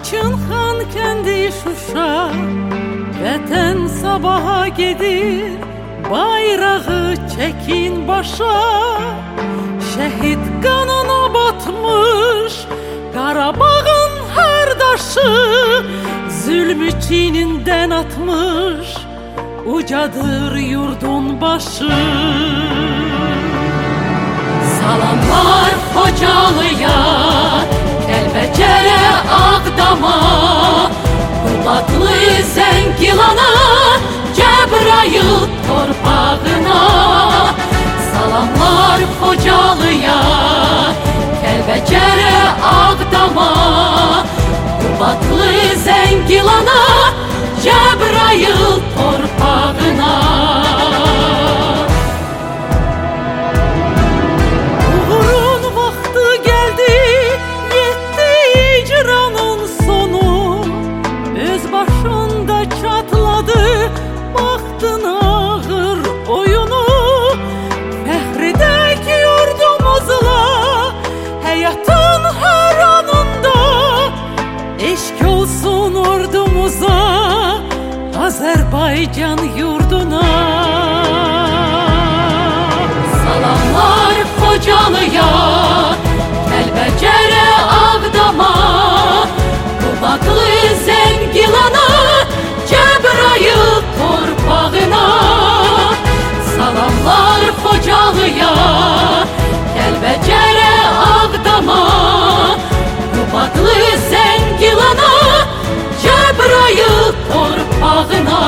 Laçın xan kəndi Şuşa, vətən sabaha gedir, bayrağı çəkin başa. Şəhid qanına batmış Qarabağın hər daşı, zülmü çiynindən atmış, ucadır yurdun başı. Salamlar Xocalıya, Kəlbəcərə, Ağdama, Qubadlı, Zəngilana, Cəbrayıl torpağına. Salamlar Xocalıya, Kəlbəcərə, Ağdama, Qubadlı, Zəngilana, Cəbrayıl torpağına. Uğurun vaxtı gəldi, yetdi icranın sonu, öz başında çatladı baxtın ağır oyunu. Fəxr edək yurdumuzla, həyatın hər anında, eşq olsun ordumuza, Azərbaycan yurduna. Salamlar Xocalıya, Kəlbəcərə, Ağdama, Qubadlı, Zəngilana, Cəbrayıl torpağına. Salamlar Xocalıya, Kəlbəcərə, Ağdama, Qubadlı, Zəngilana, Cəbrayıl torpağına.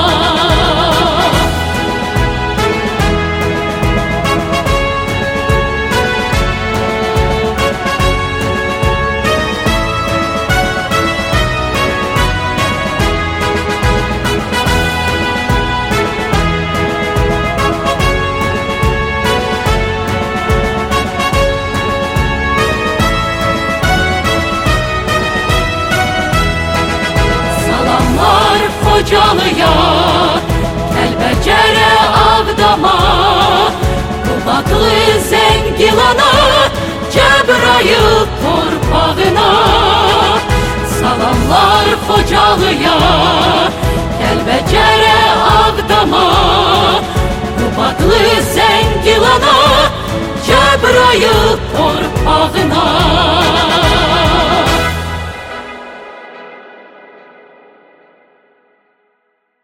Xocalıya, Kəlbəcərə, Ağdama, Qubadlı, Zəngilana, Cəbrayıl torpağına. Salamlar Xocalıya, Kəlbəcərə, Ağdama, Qubadlı, Zəngilana, Cəbrayıl torpağına.